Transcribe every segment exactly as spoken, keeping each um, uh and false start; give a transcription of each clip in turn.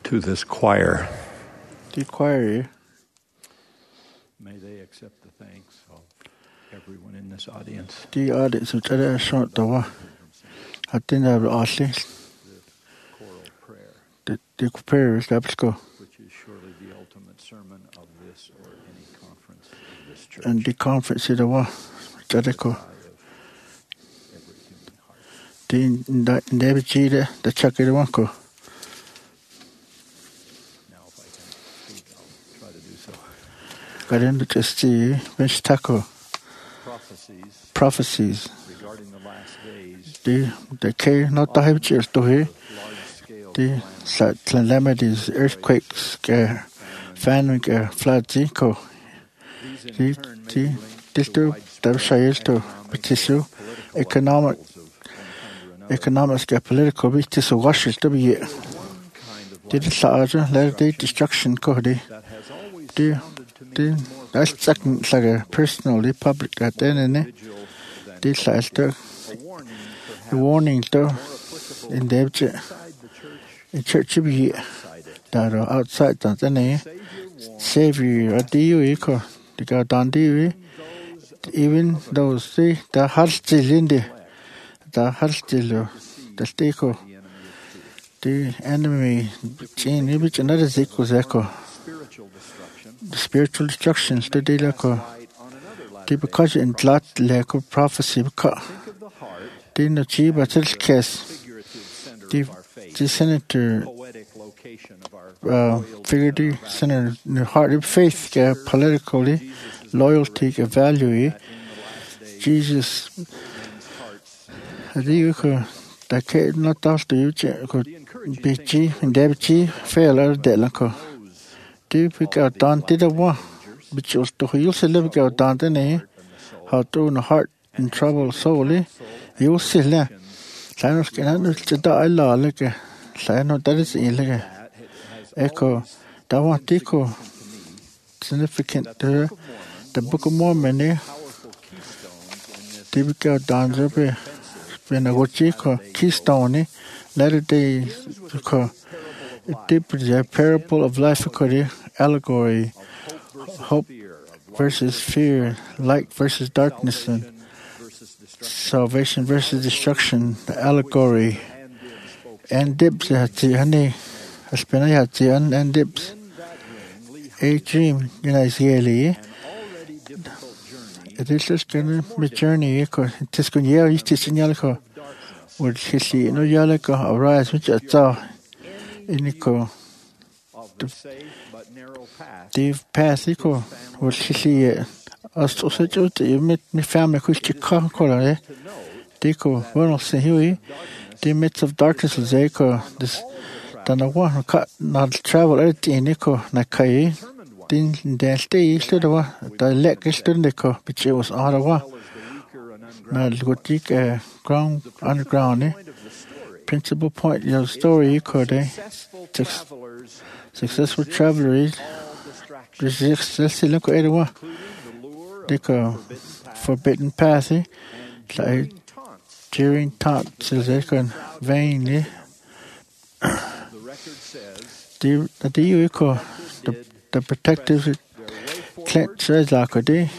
to this choir. The choir. May they accept the thanks of everyone in this audience. The audience of the short door. I think I will ask this choral prayer, the the prayer is let's go. Which is surely the ultimate sermon of this or any conference of this church. And the conference is the one. Jadico. The the David G the the chuck it one go. Got into just the which taco prophecies, prophecies regarding the last days. The the care not the hype cheers to here. The calamities, earthquakes, uh, famine, uh, floods, eco. The the this to the shayes to petition economic economic uh, political which is a washes to be. Did the sergeant let the destruction go the the the that's second like a personally public at the end this last the warning to in the in church to be that are outside that any savior at the you eco the god on the even those see the heart still in the the heart still the steko the enemy chain which another zeko zeko the spiritual destructions the day like the because in lot like of prophecy because the no chi but it's case the the senator uh figurative center the heart of faith uh, politically loyalty uh, value Jesus the that can not after you could be chi and debchi fail or de like do pick out down to the one which was to you se live go down the ne how to no heart in trouble solely you see la Sanos can handle to die la like Sano that is in like echo that one tico significant to the Book of Mormon eh typical dance up when I go chico keystone latter day the parable of life allegory, hope versus fear, light versus darkness, and salvation versus destruction, the allegory, and dibs at the honey, aspinati and dibs. A dream, you know, is yearly. It is just going to be journey, because it is going to be teaching Yalco. Would he see no Yalco arise, which I saw in the the path equal would he see us also to meet me family which you can't call it. Deco, one of the Huey, the midst of darkness is echo this than a one cut not travel at the Nico Nakai. Then the stay stood a the leg stood Nico, which it was all a while. Not good dig a ground underground, eh? Principal point of the story could eh? Successful travelers successful look at anyone. They go forbidden path, eh? Like during taunts, they can vainly. The the you call the the protective Clint says like a day.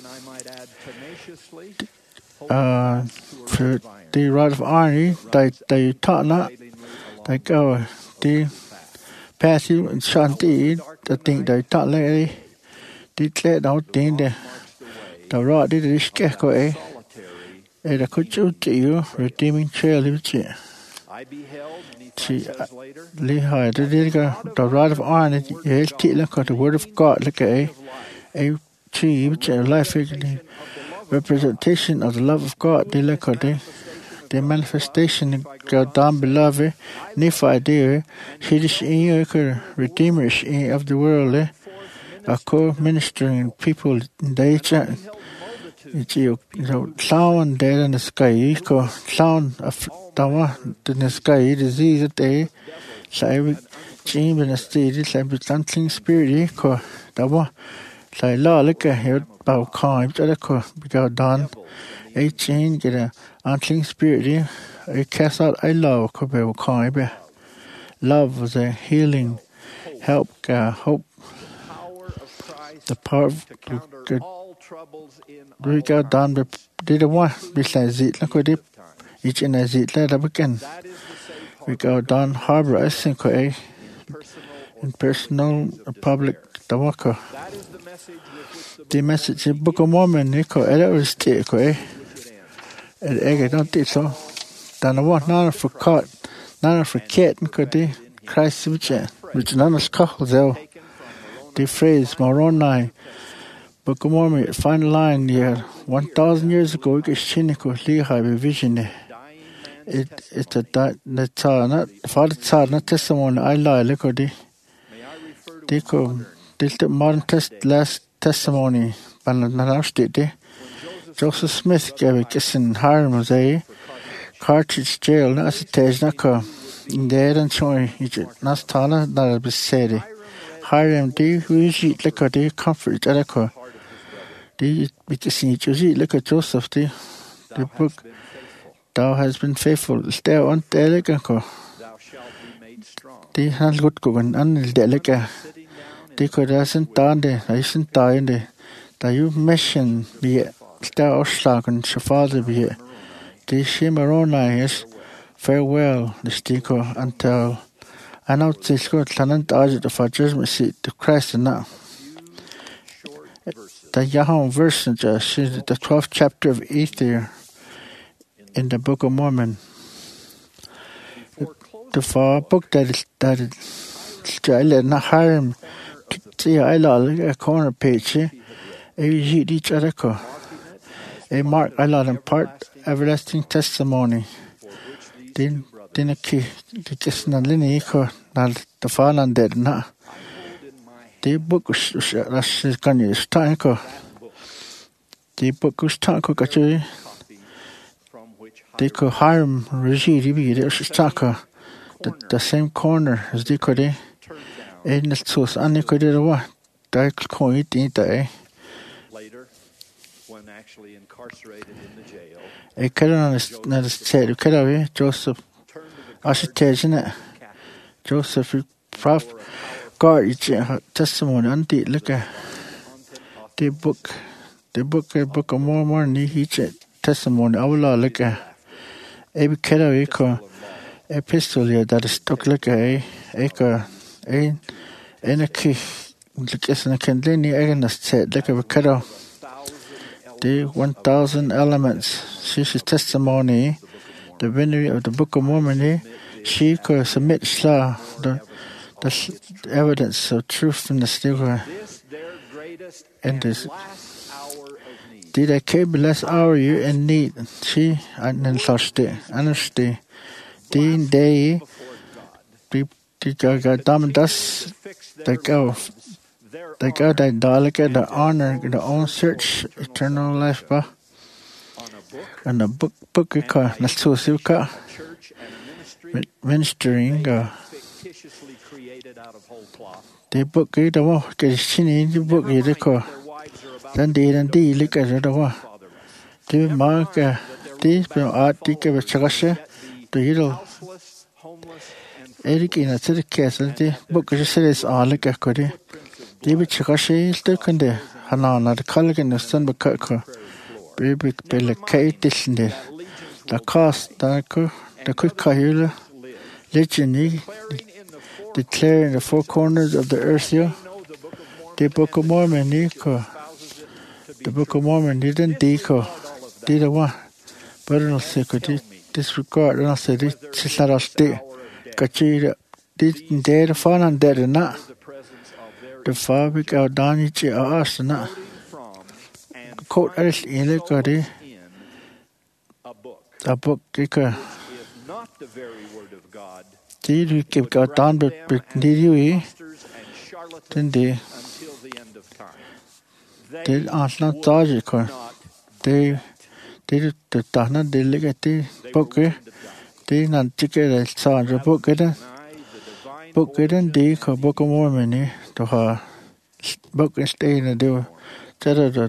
Uh, for the rod of iron, they they taught not. They go the passive and shanty. The thing they taught like they declared out the the rod did this gecko eh. And I could show to you redeeming trail which she lehigh the the rod of iron. It is like the word of God like a a tree which a life representation of the love of God. They look at the, the manifestation of down beloved, Nephi dear, he is in redeemer of the world, a co-ministering people in the chat. It's you know, sound there in the sky, eco sound of the one in the sky, disease at day, so dream in the state, it's like something spirit, eco the one. So law look at here about calm, because done eighteen get a unclean spirit. I cast out I love could be calm. Love was a healing help ka hope the power of good we go down the did the one besides it look at it each in as it let up again we go down harbor I think eh in personal public the worker the message in Book of Mormon Nico it was take eh and I don't think so then I want none for caught none for cat and could they Christ which which none is called though the phrase Moroni Book of Mormon final line here one thousand years ago it cynical liha vision it it's a that that's not for the not testimony I lie look at the they go this the modern test last testimony but not did Joseph Smith gave a kissing harm was a Cartridge jail not a stage not co in there and showing it not tala that be said Hiram D who is it look at the comfort at a the because you look at Joseph the the book thou has been faithful stay on the the has good going and the like the could hasn't done the isn't dying the that you mission be stay oslag and your father be the Shimarona is farewell the sticker until I know this good tenant as the for judgment seat to Christ and now the Yahoo verse in the twelfth chapter of Ether in the Book of Mormon. The, the far book that is that is still not harm. See, I love a corner page. A read each other. A mark I love impart everlasting testimony. Then then a key the kiss na linear not the fall and dead na. The book is can you start the book is start ko they could harm regime be there start the the same corner as they could and the source and they could do what they could it in the later when actually incarcerated in the jail I can't not said you could Joseph I should tell you Joseph prof God, it's a testimony on the look at the book, the book, the book of Mormon, each testimony. I will look at a Kedawiko epistle that is stuck like a acre, a and a key, like as a candlini against said, like a Kedaw, the one thousand elements. She's testimony, the venue of the Book of Mormon, she could submit Sla, the the evidence of truth in the still and this did I care bless hour you in need she and then lost it understand the day the God damn das they go they go that delicate the honor the own search eternal life ba and the book book ka na susuka ministering uh, the book is the one that is seen the book is the core. Then the and the look at the one. The mark this from art the chakasha the hero. Eric in a city castle the book is says all like a cody. The chakasha is the conde. Hanana the color in the sun bakaka. Baby pele kate this in there. The cost the quick kahula legend declaring the four corners of the earth here. The Book of Mormon, Nico. The Book of Mormon didn't deco. Did a one. But I don't say, could disregard, I don't say, this is not a state. Kachira didn't dare to fall and dead or not. The fabric out down each of us and not. Quote Alice in the Godi. A book, Dicker. Did we keep got down, but did you? Then they did not dodge it. They did the Dana, they look at the book. They not together, saw the book. Book it and they call Book of Mormon to her book and stay in the door. The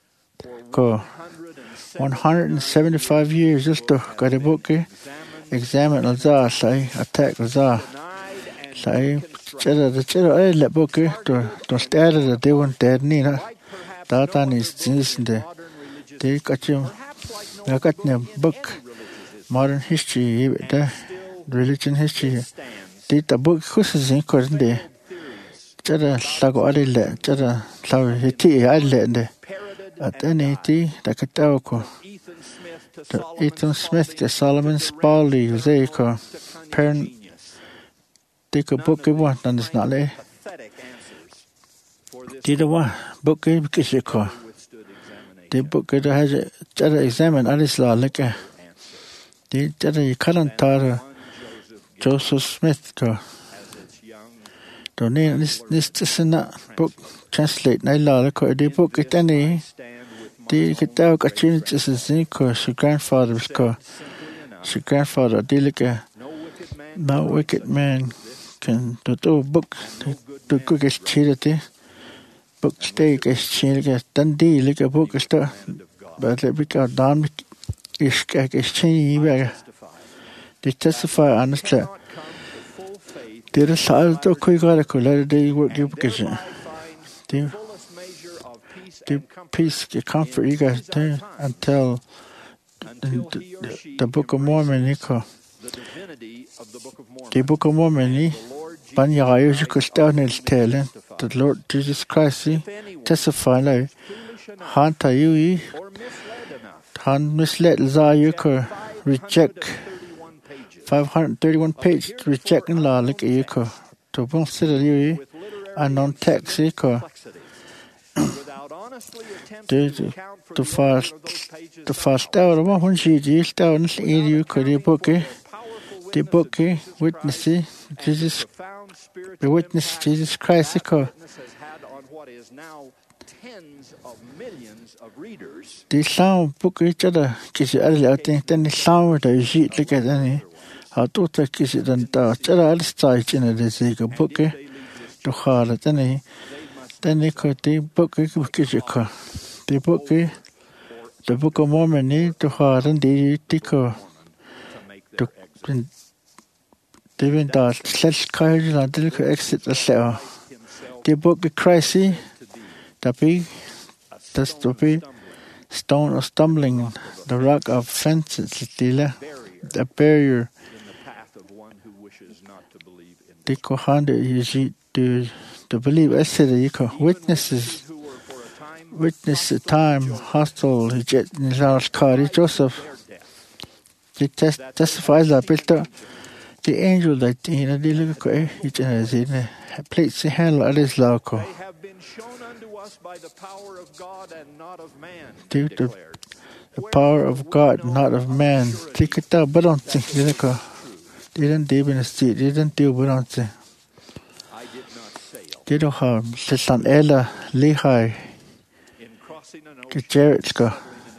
one hundred seventy-five years just to got a book. Examine Lazar, say, attack Lazar. Sai chera the chera ai le book to to stare the they won't dead ni na. Data is this the they got you. I got a book, Modern History, the Religion History. Did the book who's in Cornday? Jada Lago Adile, Jada Lago Hiti Island. At any tea, the Catauco. The Ethan Smith, the Solomon Spaulding, Zaiko, Parent. Take a book of one, and it's not a. Did a one book of Kishiko. The book that has a Jada examine Alice Law like a. The Jada current tar Joseph Smith. The name this this is not book translate Naila like the book at any. The Kitao Kachin is a zinco, she grandfather's car. She grandfather, Delica. No wicked man can do book the quickest charity. Book steak is changed, Dundee like a book store, but let me go down is changing. They testify honestly. There is also quick article, let they work your position. The peace, the comfort you guys do until the, the Book of Mormon, Nico. The Book of Mormon, Banya, you could start in telling. The Lord Jesus Christ testify now. Hanta you Han misled Zayuko reject five hundred thirty-one page rejecting law like Yuko to consider you a non text Yuko. The the first the first hour of one sheet is down in you could the book the book witness Jesus the witness Jesus Christ the sound book each other kiss it I think then the sound the sheet look at any how to take it and touch all the stage in the book to hard at any then they could the book the book the Book of Mormon need to hard and the ticker to they went out slash courage and the exit the cell. The book of Christ, the big, that's the big stone of stumbling, the rock of fences, the barrier. The Kohanda is to to believe. I said you could witnesses. Witness the time hostile in Charles Cardi Joseph. He test, testifies that built the angel that in a dealing each and as in a place the handle at his local. They have been shown unto us by the power of God and not of man. The, the, the power of God, not of man. Take it out, but don't think you know. They didn't deal in the street, they didn't deal with on the. I did not sail. They don't have the San Ella Lehigh. The Jarrett's go.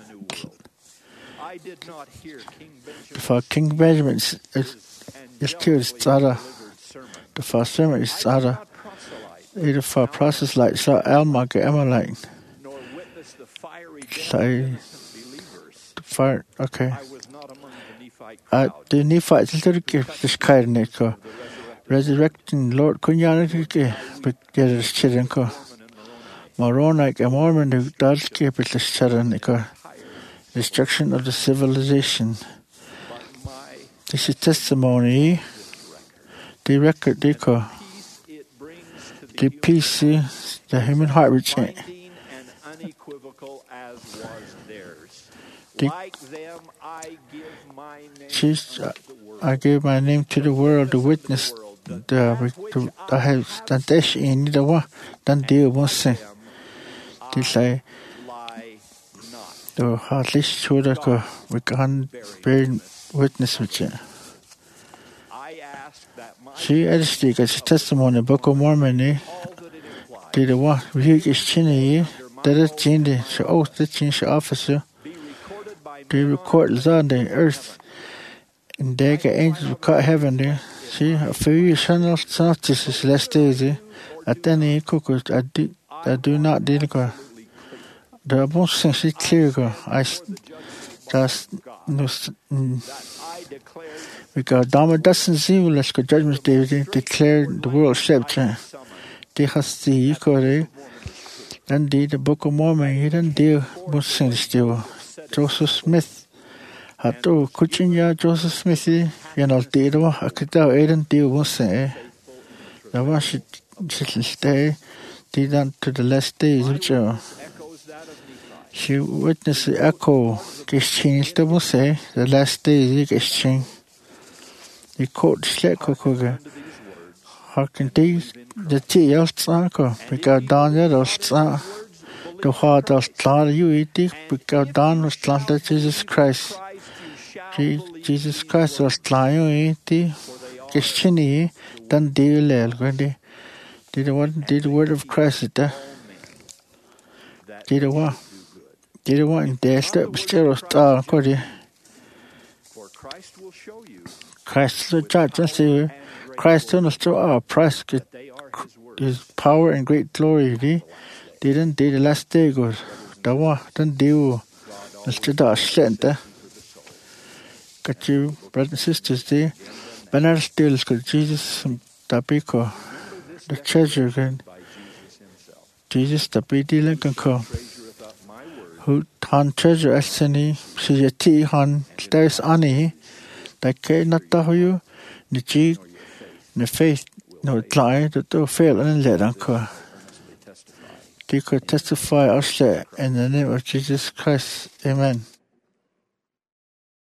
I did not hear King Benjamin. For King Benjamin is is killed Zara. The first sermon is Zara. Either for process like so Alma get Emmeline. Nor witness the fiery death of believers. The fire okay. I was not among the Nephite Uh crowd. the Nephites is little gift this kind of resurrecting Lord Kunyanaki but get his children ko. Moronic and Mormon the God's keep it the Sharon destruction of the civilization. This is testimony. The record they call the peace the human heart which And unequivocal as was theirs. the Like them, I give my name she's, unto the world. I gave my name to the world to witness the the I have done this in the one done deal once they say Lie not. the hardly sure that we can bear witness with you. I ask that my She actually gets testimony Book of Mormon all that it implies did the one we is chinny that is chinny she oath the chinny officer be recorded by they men record on the earth and they get angels of cut heaven there. See a few years son of this is less days at any cookers I do I do not deal with the most things is clear go I Das nu that I declare vi gør dommer dassen sivle skal judgment day declare the world scepter. Det har sige kore. Den det the Book of Mormon den det musen stiver. Joseph Smith har du kuchinya Joseph Smith yan al det var akta eden det musen. Der var shit stay det dan to the last days which she witnessed the echo exchange the musen the last days exchange. I kort slet kokoge. Hakken det det til alt snakker. Because Daniel alt snakker. Du har det alt klar jo i det. Because Daniel alt klar Jesus Christ. Jesus Christ alt klar jo i det. Gæstende i den del af det. Det er det det word of Christ det. Det var det var en del step still star ko det. Christ the judge and say Christ understood our price his power and great glory. They didn't did the last day good. That was then do Mister Dash sent. Got you, brothers and sisters, they banner still because Jesus Tapiko the treasure again. Jesus Tapiti Lincoln come. Who han treasure Elseni, Shijati han stairs ani. That can not tell you the cheek, the faith, no lie, that do fail and let uncle. They could testify us in the name of Jesus Christ. Amen.